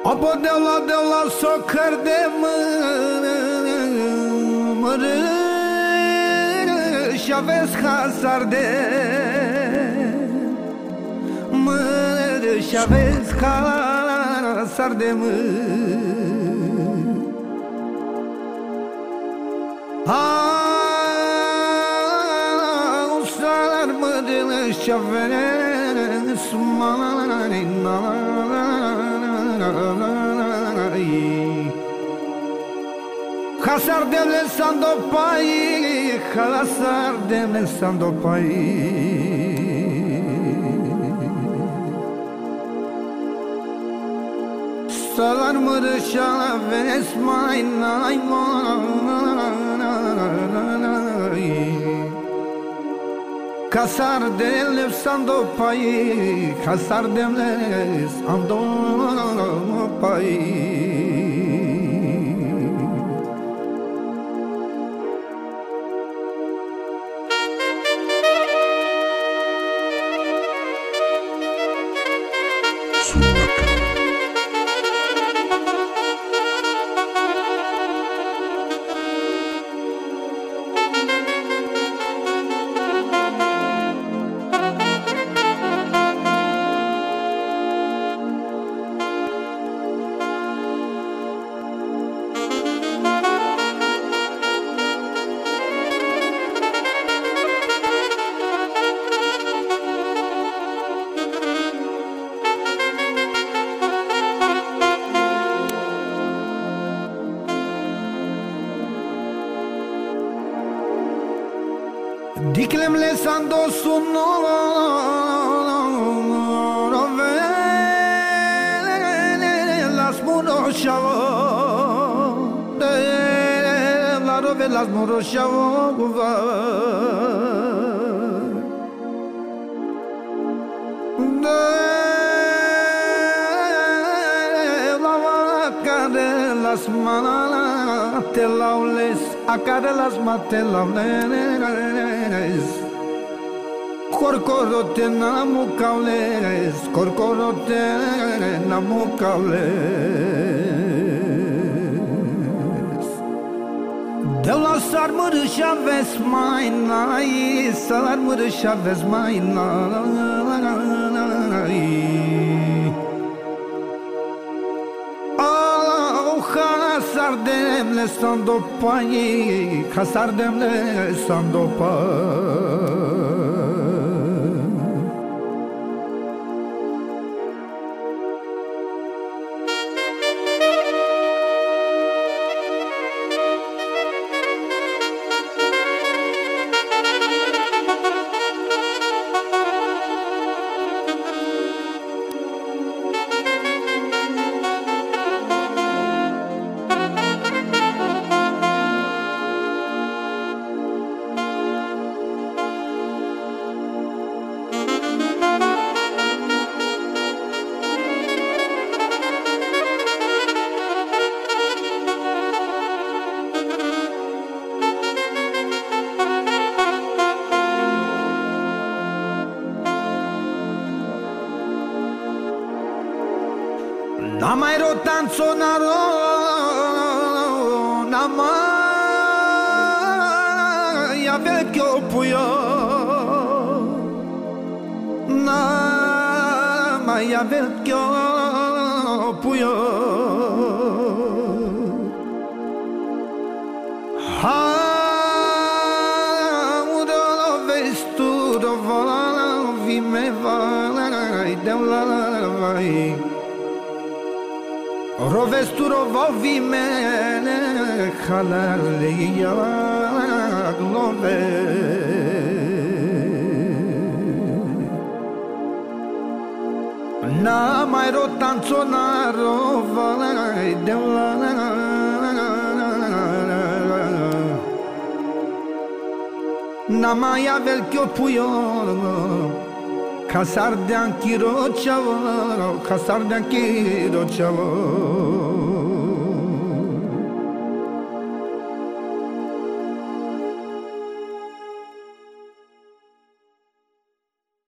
Apo de la soccer de mărâ și aveți hazar de mărâ și aveți hazar de Usar mărâ și aveți Hasar demle sando pai, hasar demle sando pai. Salar mărășa vezi mai n-ai mai. Hasar demle sando pai, hasar demle sando pai. Diklemle sando sunno las muro shavo la rove las muro shavo las manas te laules acare las mate laules corcorote namu caules corcorote namu caules de la sarmără și aveți mai n-ai sarmără și aveți mai n-ai Hasar demle sando pai, hasar demle sando pai. N-a mai rotanțonaro, n-a mai avea chioppuio, n-a mai avea chioppuio. Haudolo vesturo vola vime vai de la vai. Rovesturo vovimene halarleia glove Na mai rotanțonaro vai de la Na mai avel chioppuio Casar de anchiro ciao, casar de anchiro ciao.